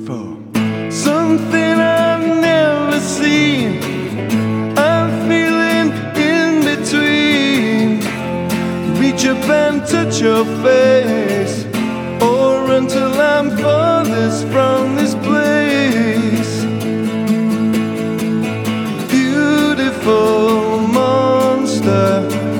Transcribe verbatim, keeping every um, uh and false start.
people. Something I've never seen. I'm feeling in between. Reach up and touch your face, or run till I'm farthest from this place. Beautiful monster,